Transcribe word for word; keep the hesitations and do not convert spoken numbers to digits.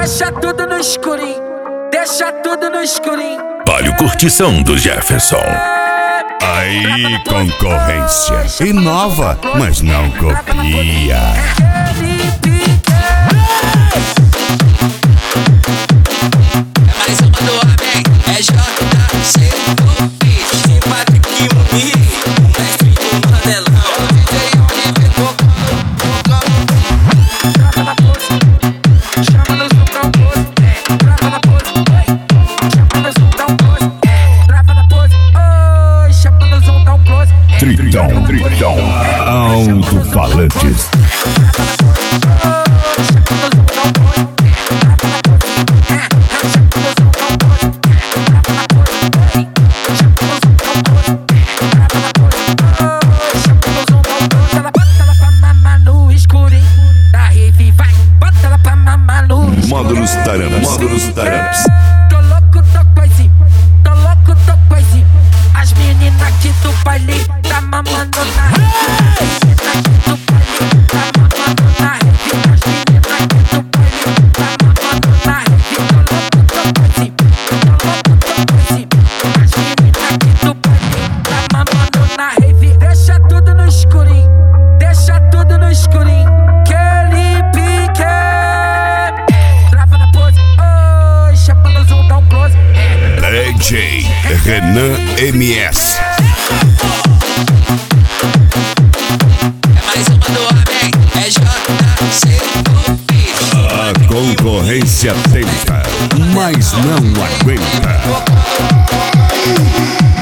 Deixa tudo no escurinho, deixa tudo no escurinho. Olha o curtição do Jefferson. Aí, concorrência. Inova, mas não copia. É mais uma do Amém, é J C O P, Patrick Mumi, o mestre do Mandelão. Trava na pose, chama no zoom, dá um close. Trava na pose, chama no zoom, dá um close. Trava na pose, oi, chama no zoom, dá um close. Tritão, tritão, alto-falantes. Módulos Taranas, módulos Taranas. Tô louco, tô coisinho, tô louco, tô coisinho. As meninas aqui do baile tá mamando na rede. As meninas aqui do baile tá mamando na rede. As meninas aqui do baile tá mamando na rede. Tô louco, tô coisinho, tô louco, tô coisinho. As meninas aqui do baile tá mamando na rede. Deixa tudo no escurinho, deixa tudo no escurinho. Que ele pique. Trava na pose, oi, chama no zoom, dá um close. D J Renan M S. É mais uma do Amém, é J C O P. A concorrência tenta, mas não aguenta.